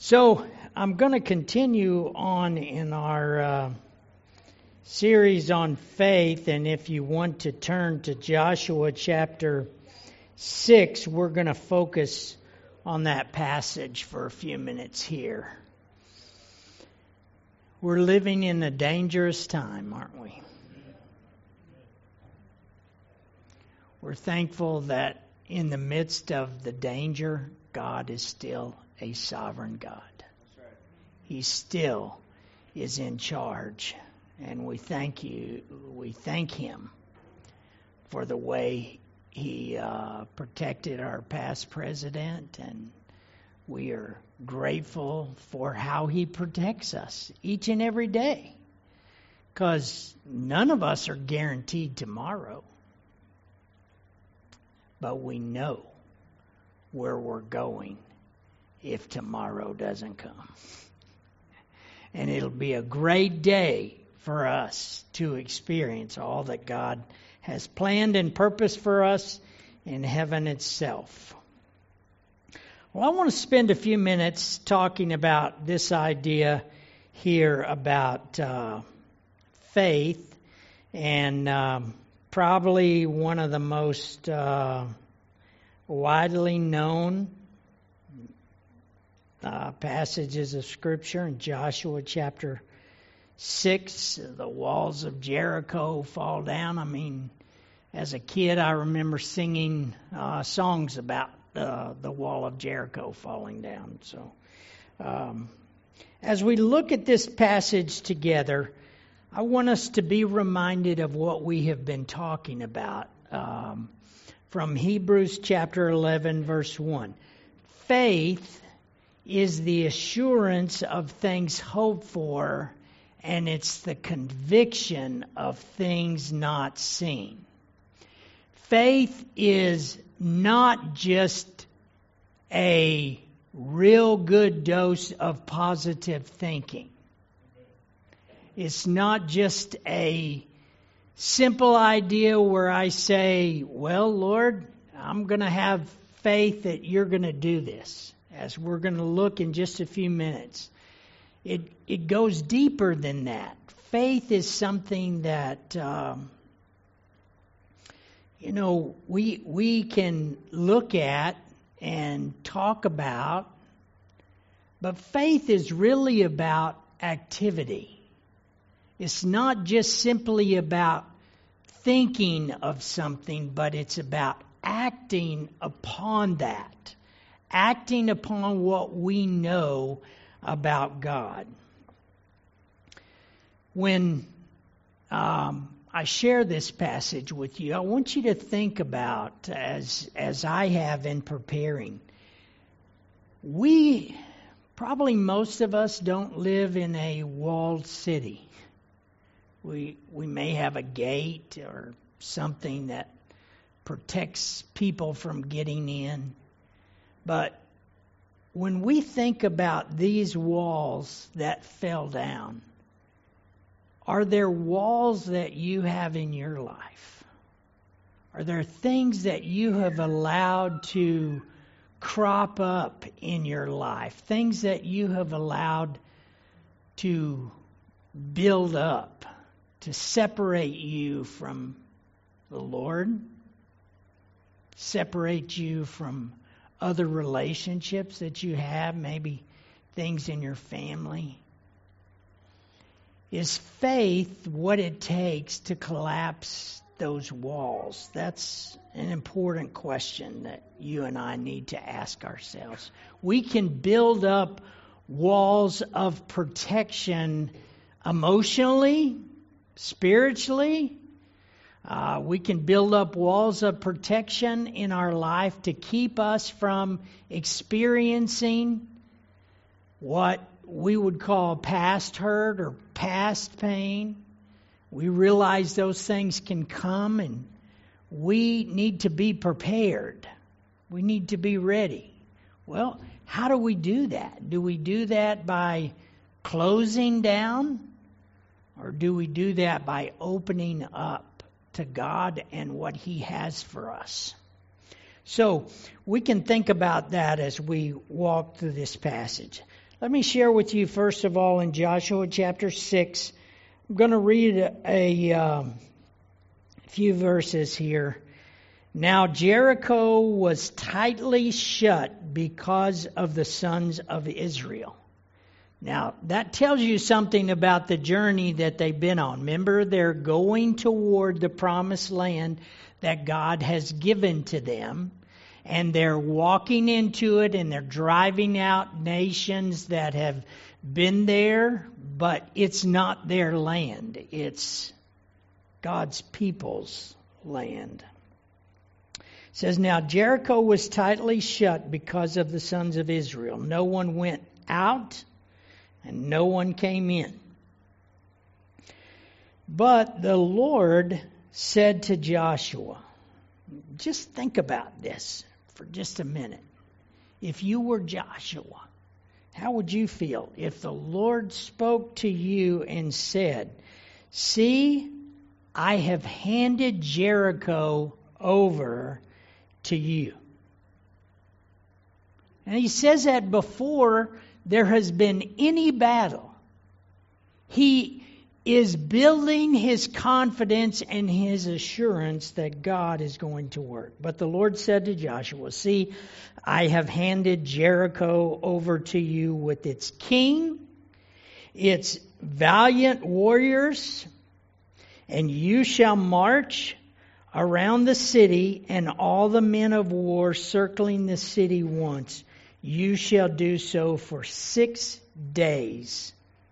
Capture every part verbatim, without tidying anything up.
So I'm going to continue on in our uh, series on faith, and if you want to turn to Joshua chapter six, we're going to focus on that passage for a few minutes here. We're living in a dangerous time, aren't we? We're thankful that in the midst of the danger, God is still a sovereign God. That's right. He still is in charge, and we thank you. We thank Him for the way He uh, protected our past president, and we are grateful for how He protects us each and every day, because none of us are guaranteed tomorrow, but we know where we're going if tomorrow doesn't come. And it'll be a great day for us to experience all that God has planned and purposed for us in heaven itself. Well, I want to spend a few minutes talking about this idea here about uh, faith, and um, probably one of the most uh, widely known Uh, passages of Scripture in Joshua chapter six. The walls of Jericho fall down. I mean, as a kid, I remember singing uh, songs about uh, the wall of Jericho falling down. So, um, as we look at this passage together, I want us to be reminded of what we have been talking about um, from Hebrews chapter eleven, verse one. Faith is the assurance of things hoped for, and it's the conviction of things not seen. Faith is not just a real good dose of positive thinking. It's not just a simple idea where I say, well, Lord, I'm going to have faith that you're going to do this. As we're going to look in just a few minutes, it it goes deeper than that. Faith is something that um, you know we we can look at and talk about, but faith is really about activity. It's not just simply about thinking of something, but it's about acting upon that. Acting upon what we know about God. When um, I share this passage with you, I want you to think about, as as I have in preparing, we, probably most of us don't live in a walled city. We we may have a gate or something that protects people from getting in. But when we think about these walls that fell down, are there walls that you have in your life? Are there things that you have allowed to crop up in your life? Things that you have allowed to build up, to separate you from the Lord? Separate you from other relationships that you have, maybe things in your family? Is faith what it takes to collapse those walls? That's an important question that you and I need to ask ourselves. We can build up walls of protection emotionally, spiritually. Uh, we can build up walls of protection in our life to keep us from experiencing what we would call past hurt or past pain. We realize those things can come, and we need to be prepared. We need to be ready. Well, how do we do that? Do we do that by closing down, or do we do that by opening up to God and what He has for us? So we can think about that as we walk through this passage. Let me share with you, first of all, in Joshua chapter six. I'm going to read a, a um, few verses here. Now Jericho was tightly shut because of the sons of Israel. Now, that tells you something about the journey that they've been on. Remember, they're going toward the promised land that God has given to them. And they're walking into it, and they're driving out nations that have been there, but it's not their land. It's God's people's land. It says, now Jericho was tightly shut because of the sons of Israel. No one went out, and no one came in. But the Lord said to Joshua, just think about this for just a minute. If you were Joshua, how would you feel if the Lord spoke to you and said, see, I have handed Jericho over to you? And he says that before there has been any battle. He is building his confidence and his assurance that God is going to work. But the Lord said to Joshua, see, I have handed Jericho over to you with its king, its valiant warriors, and you shall march around the city, and all the men of war circling the city once. You shall do so for six days.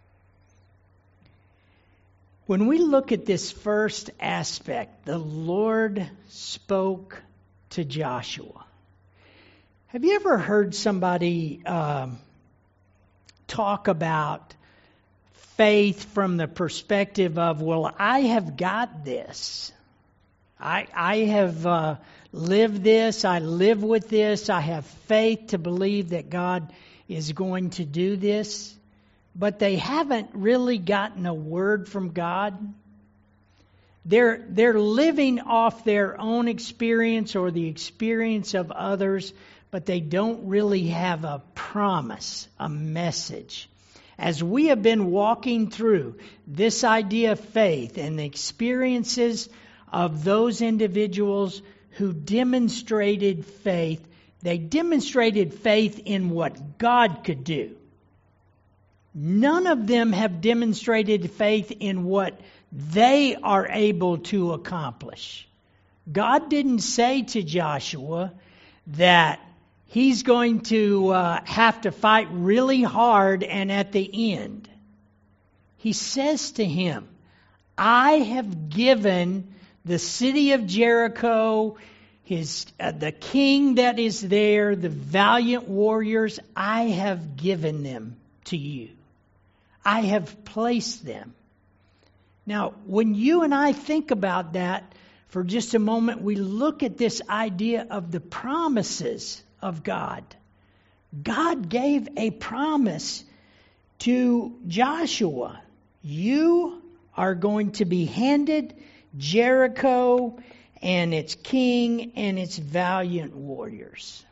When we look at this first aspect, the Lord spoke to Joshua. Have you ever heard somebody um, talk about faith from the perspective of, well, I have got this. I, I have uh, lived this. I live with this. I have faith to believe that God is going to do this. But they haven't really gotten a word from God. They're, they're living off their own experience or the experience of others, but they don't really have a promise, a message. As we have been walking through this idea of faith and the experiences of those individuals who demonstrated faith, they demonstrated faith in what God could do. None of them have demonstrated faith in what they are able to accomplish. God didn't say to Joshua that he's going to uh, have to fight really hard and at the end. He says to him, I have given the city of Jericho, his uh, the king that is there, the valiant warriors, I have given them to you. I have placed them. Now, when you and I think about that for just a moment, we look at this idea of the promises of God. God gave a promise to Joshua. You are going to be handed Jericho and its king and its valiant warriors.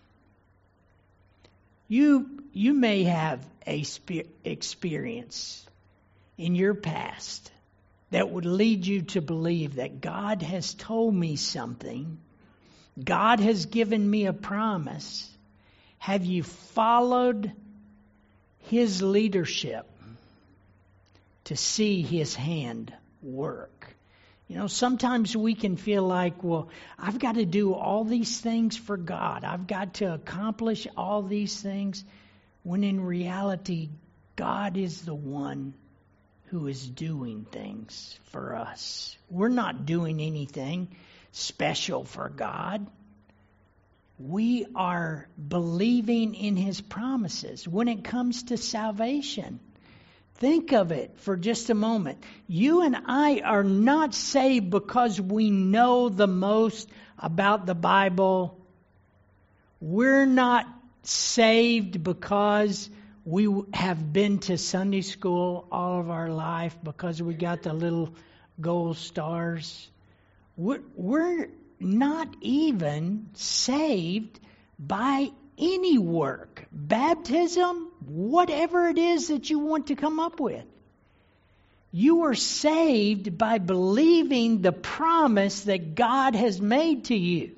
You, you may have a spe- experience in your past that would lead you to believe that God has told me something. God has given me a promise. Have you followed His leadership to see His hand work? You know, sometimes we can feel like, well, I've got to do all these things for God. I've got to accomplish all these things. When in reality, God is the one who is doing things for us. We're not doing anything special for God. We are believing in His promises when it comes to salvation. Think of it for just a moment. You and I are not saved because we know the most about the Bible. We're not saved because we have been to Sunday school all of our life, because we got the little gold stars. We're, we're not even saved by any work. Baptism, whatever it is that you want to come up with. You are saved by believing the promise that God has made to you.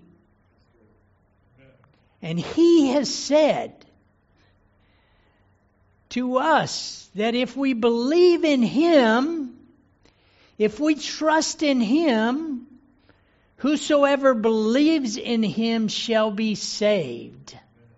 And He has said to us that if we believe in Him, if we trust in Him, whosoever believes in Him shall be saved.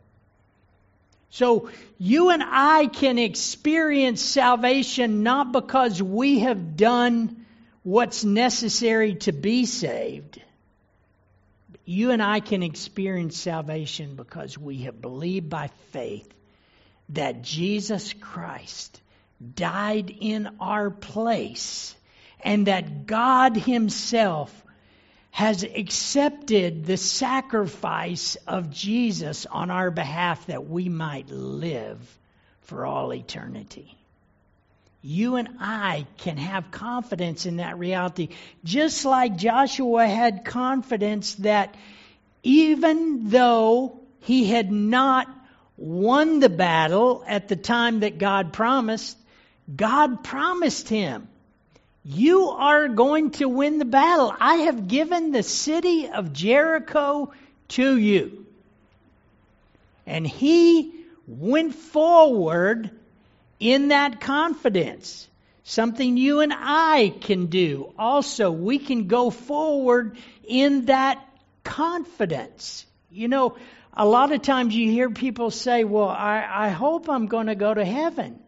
So you and I can experience salvation not because we have done what's necessary to be saved. You and I can experience salvation because we have believed by faith that Jesus Christ died in our place and that God Himself has accepted the sacrifice of Jesus on our behalf that we might live for all eternity. You and I can have confidence in that reality, just like Joshua had confidence that even though he had not won the battle at the time that God promised, God promised him, you are going to win the battle. I have given the city of Jericho to you. And he went forward in that confidence. Something you and I can do. Also, we can go forward in that confidence. You know, a lot of times you hear people say, well, I, I hope I'm going to go to heaven.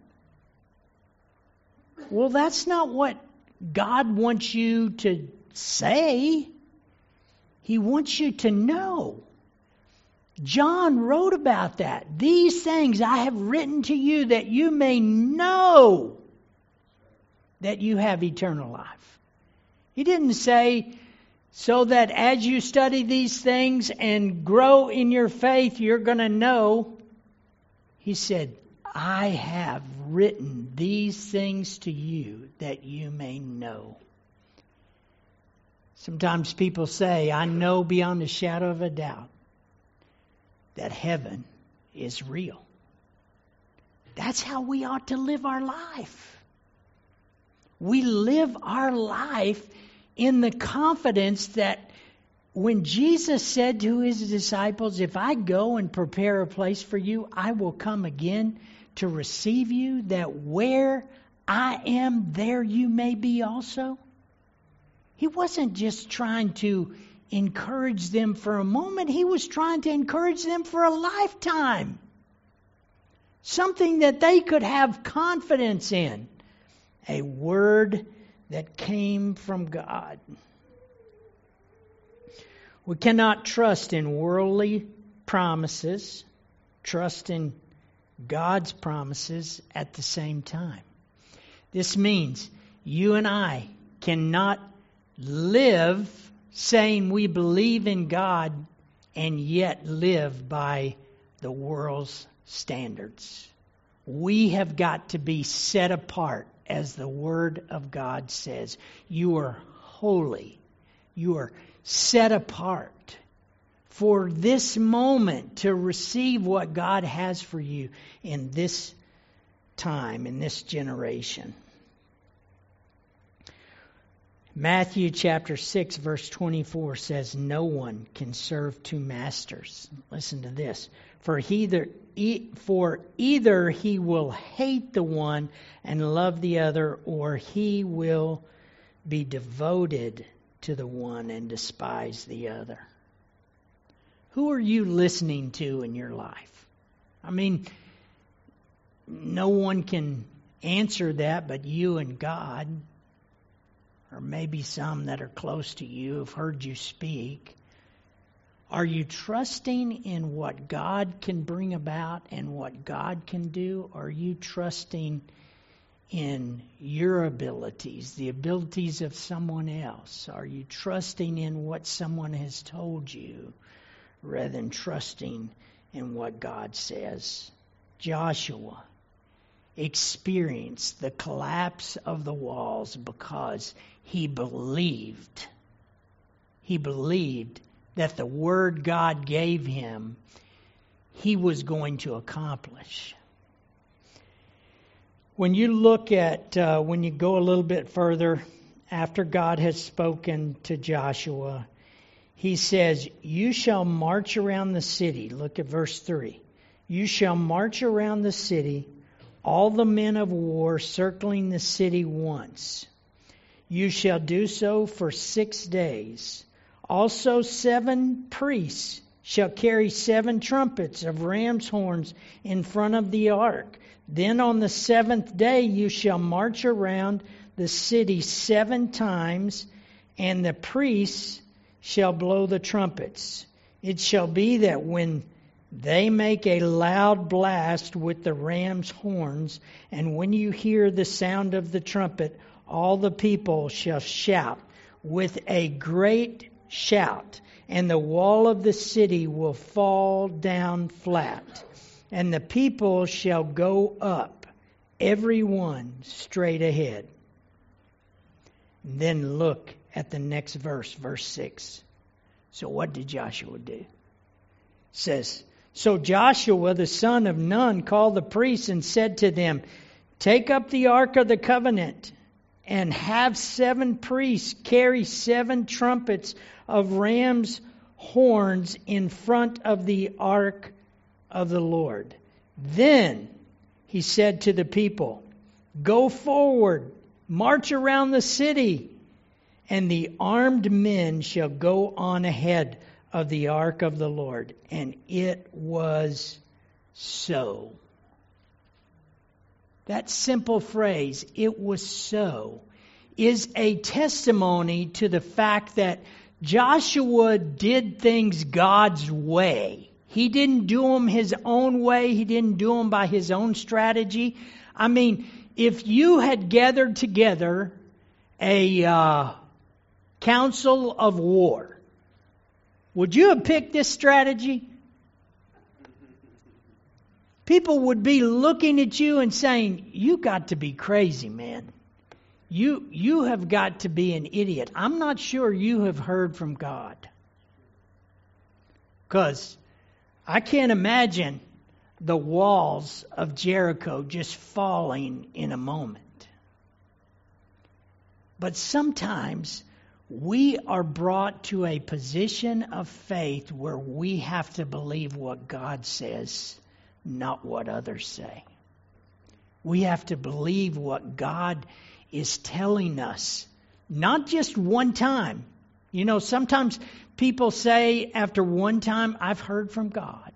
Well, that's not what God wants you to say. He wants you to know. John wrote about that. These things I have written to you that you may know that you have eternal life. He didn't say so that as you study these things and grow in your faith, you're going to know. He said, I have written these things to you that you may know. Sometimes people say, I know beyond a shadow of a doubt that heaven is real. That's how we ought to live our life. We live our life in the confidence that when Jesus said to His disciples, if I go and prepare a place for you, I will come again to receive you, that where I am, there you may be also. He wasn't just trying to encourage them for a moment. He was trying to encourage them for a lifetime. Something that they could have confidence in. A word that came from God. We cannot trust in worldly promises, trust in God's promises at the same time. This means you and I cannot live saying we believe in God and yet live by the world's standards. We have got to be set apart, as the Word of God says. You are holy. You are set apart for this moment to receive what God has for you in this time, in this generation. Matthew chapter six verse twenty-four says, no one can serve two masters. Listen to this. For either, for either he will hate the one and love the other, or he will be devoted to the one and despise the other. Who are you listening to in your life? I mean, no one can answer that but you and God. Or maybe some that are close to you have heard you speak. Are you trusting in what God can bring about and what God can do? Or are you trusting in your abilities, the abilities of someone else? Are you trusting in what someone has told you rather than trusting in what God says? Joshua experienced the collapse of the walls because he believed. He believed that the word God gave him, he was going to accomplish. when you look at, uh, when you go a little bit further, after God has spoken to Joshua, he says, you shall march around the city. Look at verse three. You shall march around the city, all the men of war circling the city once. You shall do so for six days. Also seven priests shall carry seven trumpets of ram's horns in front of the ark. Then on the seventh day you shall march around the city seven times, and the priests shall blow the trumpets. It shall be that when they make a loud blast with the ram's horns, and when you hear the sound of the trumpet, all the people shall shout with a great shout, and the wall of the city will fall down flat, and the people shall go up, every one straight ahead. Then look at the next verse, verse six. So what did Joshua do? It says, so Joshua the son of Nun called the priests and said to them, take up the ark of the covenant and have seven priests carry seven trumpets of ram's horns in front of the ark of the Lord. Then he said to the people, go forward, march around the city, and the armed men shall go on ahead of the ark of the Lord. And it was so. That simple phrase, it was so, is a testimony to the fact that Joshua did things God's way. He didn't do them his own way. He didn't do them by his own strategy. I mean, if you had gathered together a uh, council of war, would you have picked this strategy? People would be looking at you and saying, you got to be crazy, man. You, you have got to be an idiot. I'm not sure you have heard from God. Because I can't imagine the walls of Jericho just falling in a moment. But sometimes we are brought to a position of faith where we have to believe what God says, not what others say. We have to believe what God is telling us, not just one time. You know, sometimes people say after one time, I've heard from God.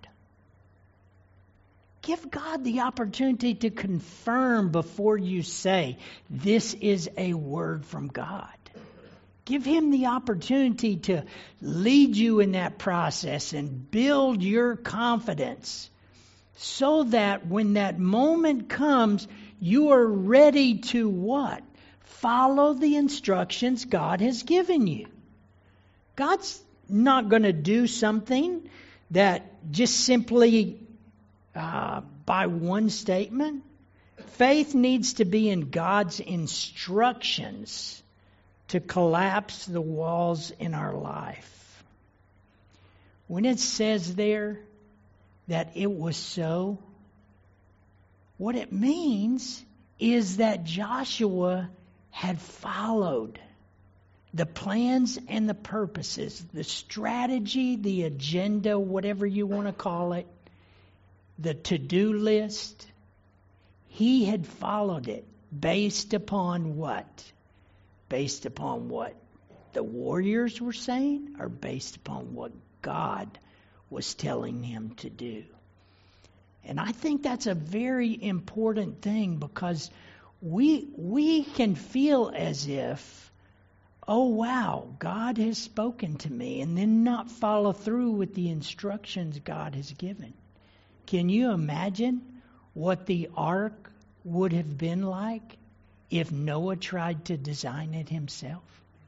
Give God the opportunity to confirm before you say, this is a word from God. Give him the opportunity to lead you in that process and build your confidence so that when that moment comes, you are ready to what? Follow the instructions God has given you. God's not going to do something that just simply uh, by one statement. Faith needs to be in God's instructions to collapse the walls in our life. When it says there that it was so, what it means is that Joshua had followed the plans and the purposes, the strategy, the agenda, whatever you want to call it, the to-do list. He had followed it based upon what? Based upon what the warriors were saying, or based upon what God was telling him to do? And I think that's a very important thing, because we we can feel as if, oh wow, God has spoken to me, and then not follow through with the instructions God has given. Can you imagine what the ark would have been like if Noah tried to design it himself?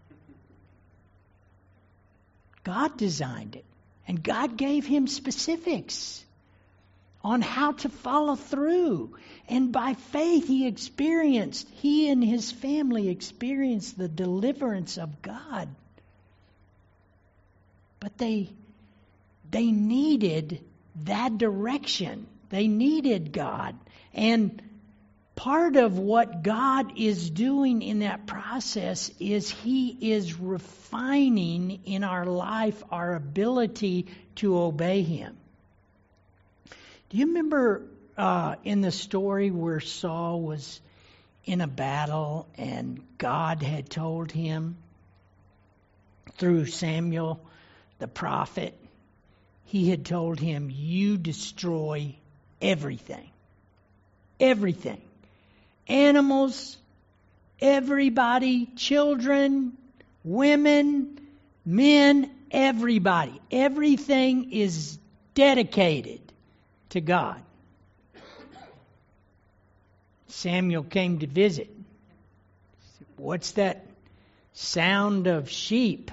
God designed it, and God gave him specifics on how to follow through. And by faith he experienced, he and his family experienced the deliverance of God. But they, they needed that direction. They needed God. And part of what God is doing in that process is He is refining in our life our ability to obey Him. Do you remember uh, in the story where Saul was in a battle and God had told him through Samuel the prophet, He had told him, you destroy everything. Everything. Animals, everybody, children, women, men, everybody. Everything is dedicated to God. Samuel came to visit. What's that sound of sheep?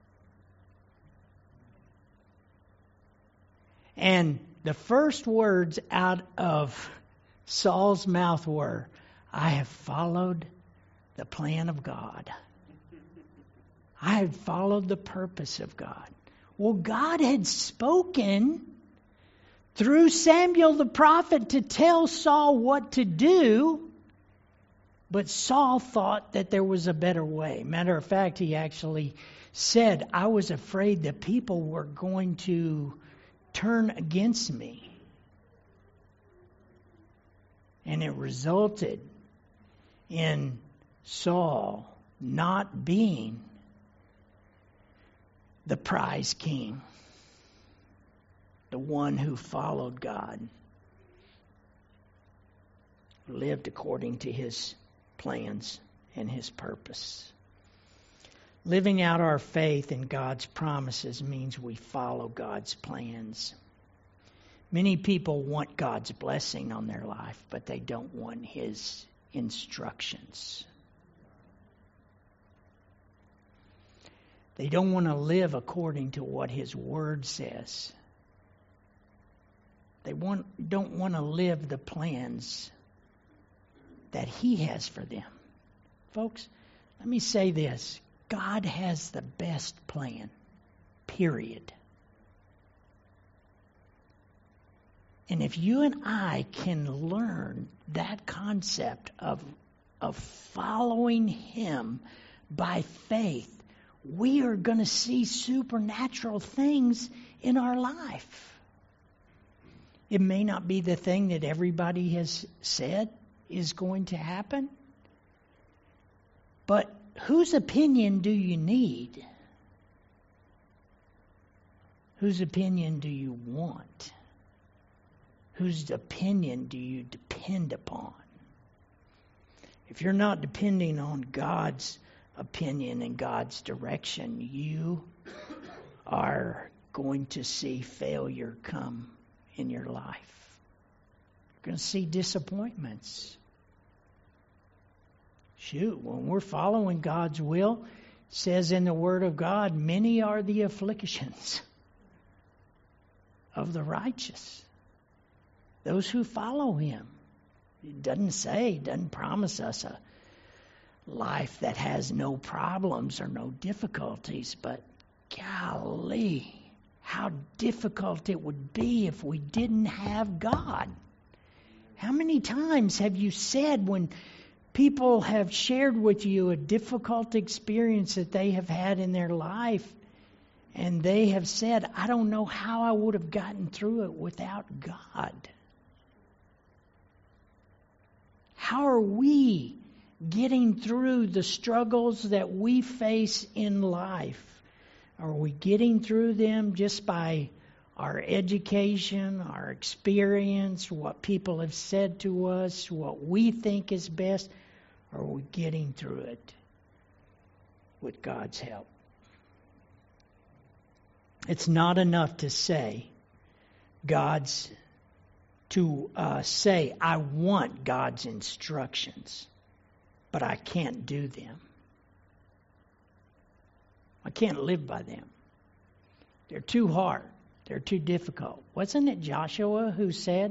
And the first words out of Saul's mouth were, I have followed the plan of God. I have followed the purpose of God. Well, God had spoken through Samuel the prophet to tell Saul what to do, but Saul thought that there was a better way. Matter of fact, he actually said, I was afraid the people were going to turn against me. And it resulted in Saul not being the prize king, the one who followed God, lived according to His plans and His purpose. Living out our faith in God's promises means we follow God's plans. Many people want God's blessing on their life, but they don't want His instructions. They don't want to live according to what His Word says. They want, don't want to live the plans that He has for them. Folks, let me say this. God has the best plan, period. And if you and I can learn that concept of, of following Him by faith, we are going to see supernatural things in our life. It may not be the thing that everybody has said is going to happen, but whose opinion do you need? Whose opinion do you want? Whose opinion do you depend upon? If you're not depending on God's opinion and God's direction, you are going to see failure come in your life. You're going to see disappointments. Shoot, when we're following God's will, it says in the Word of God, many are the afflictions of the righteous. Those who follow Him. It doesn't say, it doesn't promise us a life that has no problems or no difficulties, but golly, how difficult it would be if we didn't have God. How many times have you said when people have shared with you a difficult experience that they have had in their life, and they have said, I don't know how I would have gotten through it without God? How are we getting through the struggles that we face in life? Are we getting through them just by our education, our experience, what people have said to us, what we think is best? Or are we getting through it with God's help? It's not enough to say God's to uh, say I want God's instructions, but I can't do them. I can't live by them. They're too hard. They're too difficult. Wasn't it Joshua who said,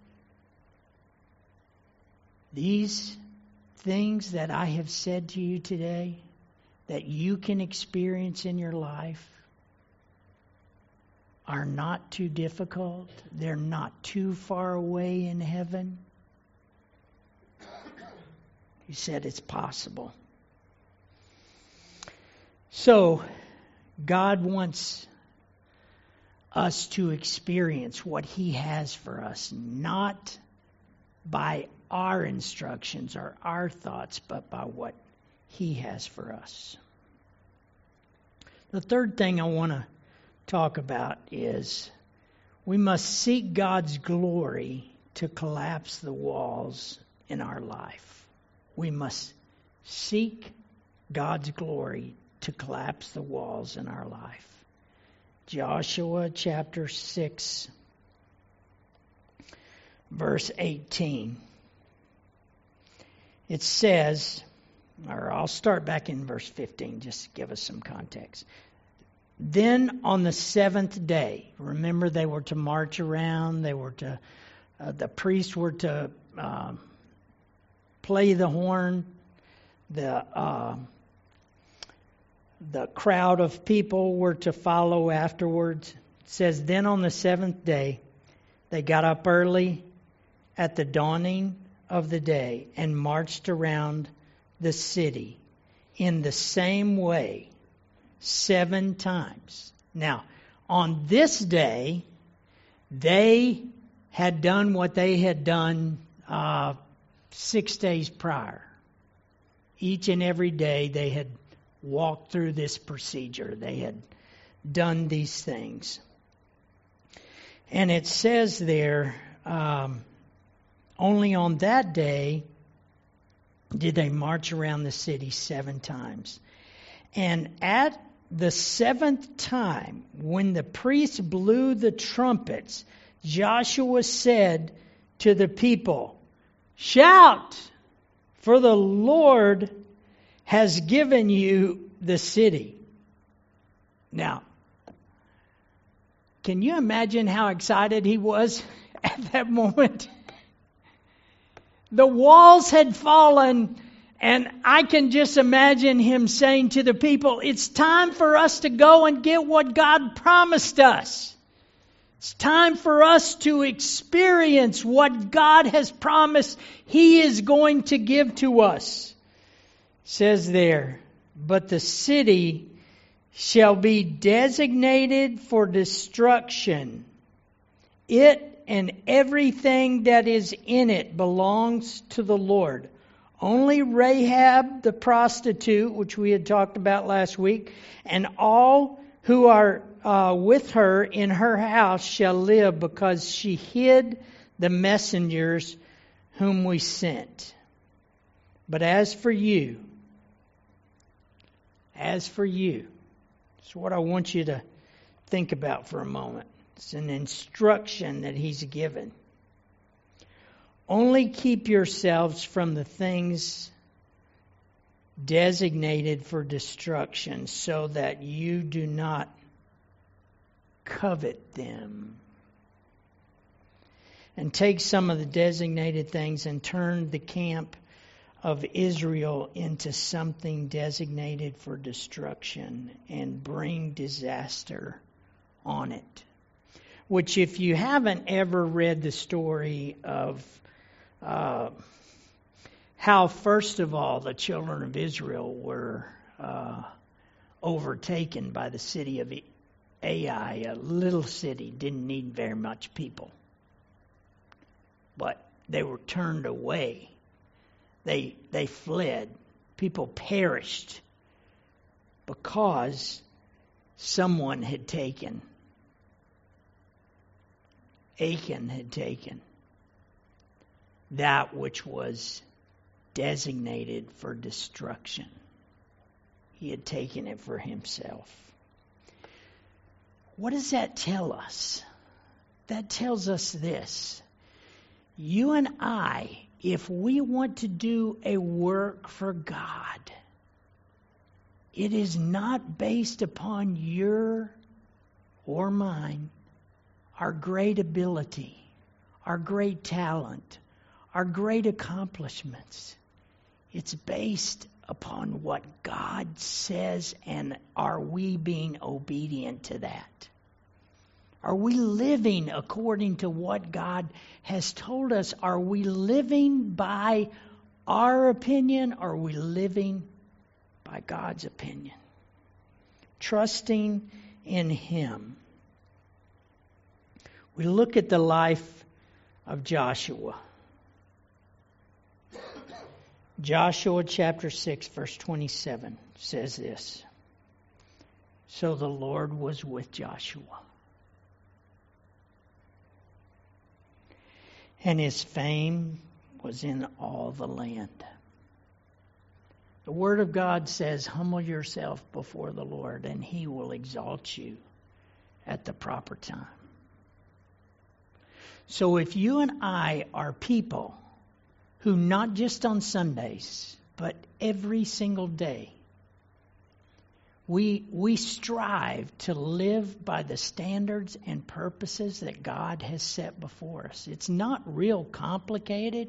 these things that I have said to you today, that you can experience in your life, are not too difficult. They're not too far away in heaven. He said it's possible. So, God wants us to experience what He has for us, not by our instructions or our thoughts, but by what He has for us. The third thing I want to talk about is we must seek God's glory to collapse the walls in our life. We must seek God's glory to collapse the walls in our life. Joshua chapter six, verse eighteen. It says, or I'll start back in verse fifteen, just to give us some context. Then on the seventh day, remember they were to march around, they were to, uh, the priests were to uh, play the horn, the uh, the crowd of people were to follow afterwards. It says, then on the seventh day, they got up early at the dawning of the day and marched around the city in the same way seven times. Now, on this day, they had done what they had done uh, six days prior. Each and every day they had walked through this procedure. They had done these things. And it says there, um, only on that day did they march around the city seven times. And at the seventh time, when the priests blew the trumpets, Joshua said to the people, shout, for the Lord has given you the city. Now, can you imagine how excited he was at that moment? The walls had fallen, and I can just imagine him saying to the people, it's time for us to go and get what God promised us. It's time for us to experience what God has promised He is going to give to us. It says there, but the city shall be designated for destruction. It and everything that is in it belongs to the Lord. Only Rahab the prostitute, which we had talked about last week, and all who are uh, with her in her house shall live, because she hid the messengers whom we sent. But as for you, as for you, it's what I want you to think about for a moment. It's an instruction that He's given. Only keep yourselves from the things designated for destruction, so that you do not covet them. And take some of the designated things and turn the camp of Israel into something designated for destruction, and bring disaster on it. Which, if you haven't ever read the story of uh, how, first of all, the children of Israel were uh, overtaken by the city of Ai, a little city, didn't need very much people. But they were turned away. They they fled. People perished because someone had taken, Achan had taken that which was designated for destruction. He had taken it for himself. What does that tell us? That tells us this. You and I, if we want to do a work for God, it is not based upon your or mine, our great ability, our great talent, our great accomplishments. It's based upon what God says, and are we being obedient to that? Are we living according to what God has told us? Are we living by our opinion, or are we living by God's opinion? Trusting in Him. We look at the life of Joshua. Joshua chapter six, verse twenty-seven says this. So the Lord was with Joshua, and his fame was in all the land. The Word of God says, humble yourself before the Lord, and He will exalt you at the proper time. So if you and I are people who not just on Sundays, but every single day, we we strive to live by the standards and purposes that God has set before us. It's not real complicated.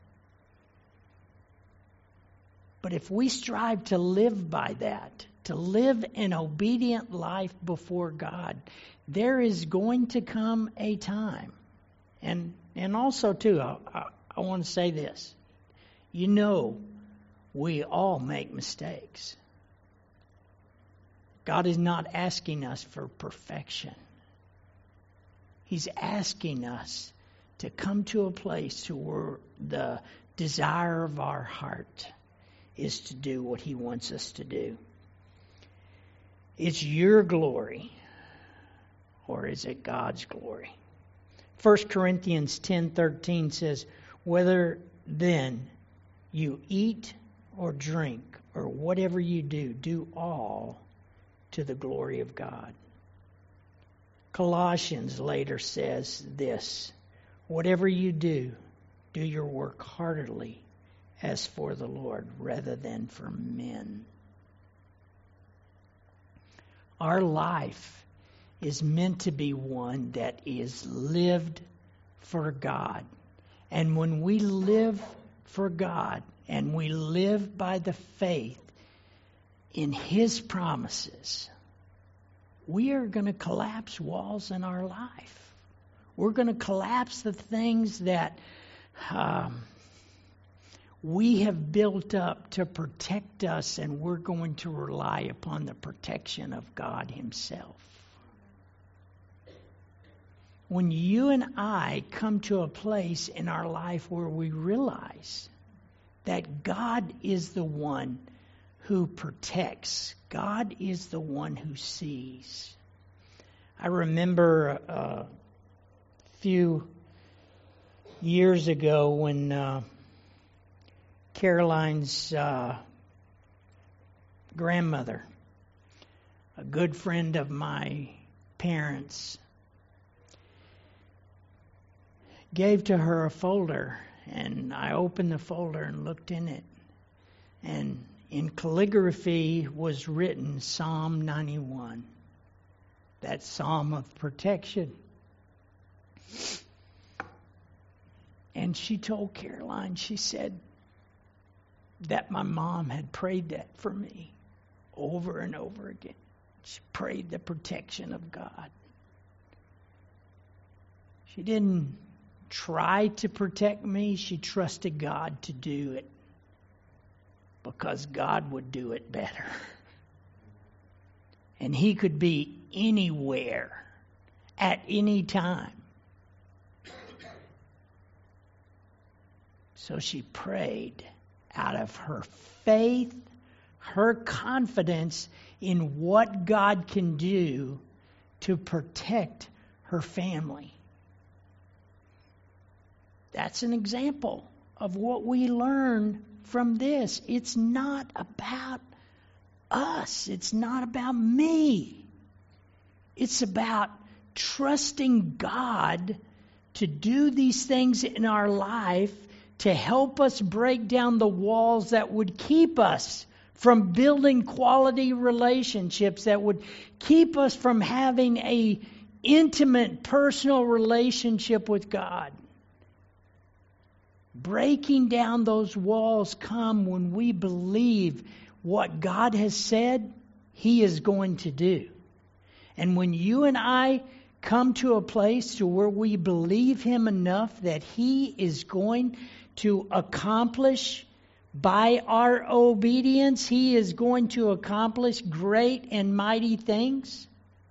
But if we strive to live by that, to live an obedient life before God, there is going to come a time. And and also, too, I, I, I want to say this. You know, we all make mistakes. God is not asking us for perfection. He's asking us to come to a place where the desire of our heart is to do what He wants us to do. It's your glory, or is it God's glory? First Corinthians ten thirteen says, whether then you eat or drink or whatever you do, do all to the glory of God. Colossians later says this, whatever you do, do your work heartily as for the Lord rather than for men. Our life is meant to be one that is lived for God. And when we live for God and we live by the faith in His promises, we are going to collapse walls in our life. We're going to collapse the things that um, we have built up to protect us, and we're going to rely upon the protection of God Himself. When you and I come to a place in our life where we realize that God is the one who protects, God is the one who sees. I remember a few years ago when uh, Caroline's uh, grandmother, a good friend of my parents, gave to her a folder, and I opened the folder and looked in it, and in calligraphy was written Psalm ninety-one, that psalm of protection. And she told Caroline, she said that my mom had prayed that for me over and over again. She prayed the protection of God. She didn't try to protect me. She trusted God to do it because God would do it better. And He could be anywhere at any time. So she prayed out of her faith, her confidence in what God can do to protect her family. That's an example of what we learn from this. It's not about us. It's not about me. It's about trusting God to do these things in our life to help us break down the walls that would keep us from building quality relationships, that would keep us from having a intimate, personal relationship with God. Breaking down those walls come when we believe what God has said He is going to do. And when you and I come to a place to where we believe Him enough that He is going to accomplish by our obedience, He is going to accomplish great and mighty things?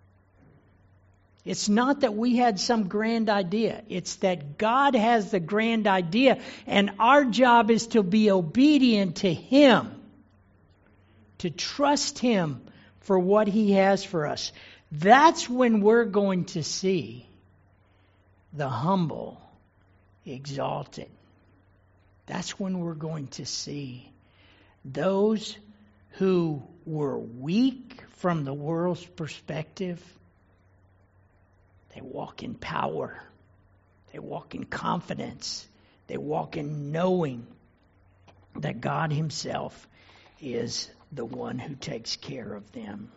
It's not that we had some grand idea. It's that God has the grand idea, and our job is to be obedient to Him, to trust Him for what He has for us. That's when we're going to see the humble exalted. That's when we're going to see those who were weak from the world's perspective. They walk in power. They walk in confidence. They walk in knowing that God Himself is the one who takes care of them.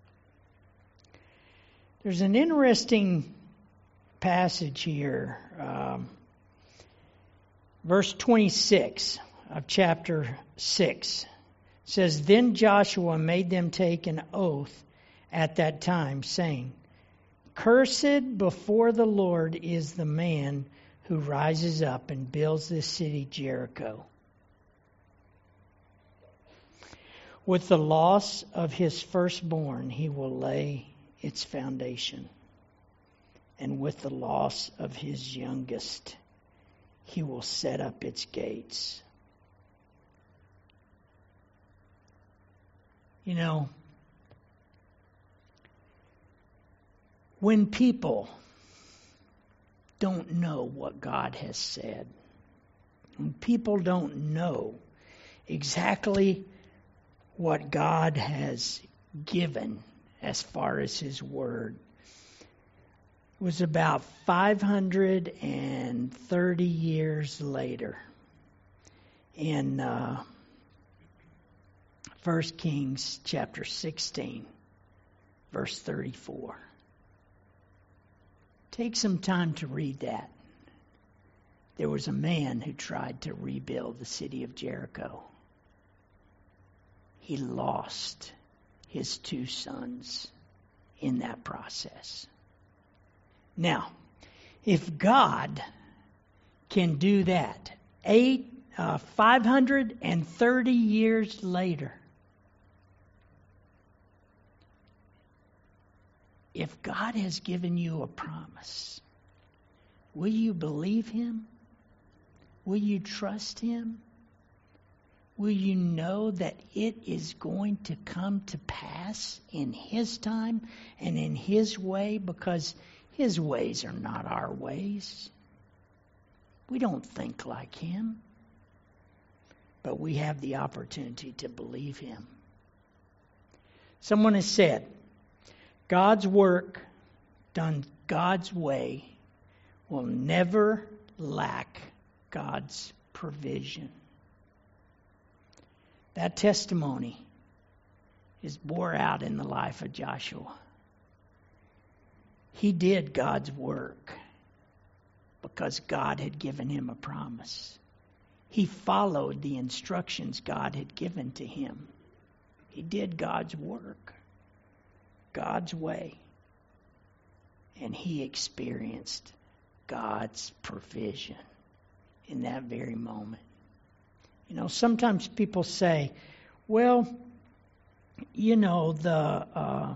There's an interesting passage here. Um, verse twenty-six of chapter six says, Then Joshua made them take an oath at that time, saying, Cursed before the Lord is the man who rises up and builds this city Jericho. With the loss of his firstborn, he will lay its foundation. And with the loss of his youngest, he will set up its gates. You know, when people don't know what God has said, when people don't know exactly what God has given as far as His Word, it was about five hundred thirty years later in uh, First Kings chapter sixteen, verse thirty-four. Take some time to read that. There was a man who tried to rebuild the city of Jericho. He lost his two sons in that process. Now, if God can do that eight, uh, five hundred thirty years later, if God has given you a promise, will you believe Him? Will you trust Him? Will you know that it is going to come to pass in His time and in His way? Because His ways are not our ways. We don't think like Him. But we have the opportunity to believe Him. Someone has said, God's work done God's way will never lack God's provision. That testimony is bore out in the life of Joshua. He did God's work because God had given him a promise. He followed the instructions God had given to him. He did God's work, God's way, and he experienced God's provision in that very moment. You know, sometimes people say, well, you know, the uh,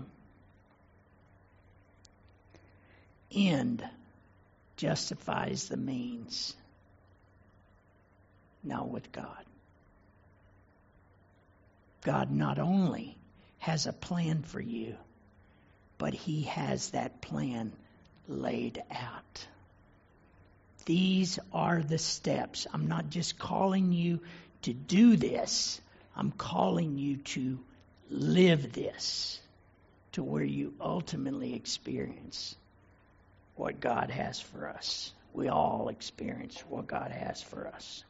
end justifies the means. Now with God. God not only has a plan for you, but He has that plan laid out. These are the steps. I'm not just calling you to do this. I'm calling you to live this to where you ultimately experience what God has for us. We all experience what God has for us.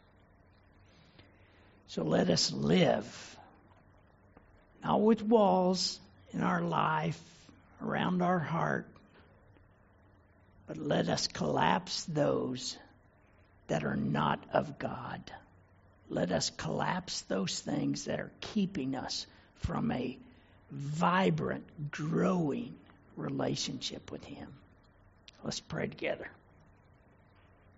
So let us live, not with walls in our life, around our heart, but let us collapse those that are not of God. Let us collapse those things that are keeping us from a vibrant, growing relationship with Him. Let's pray together.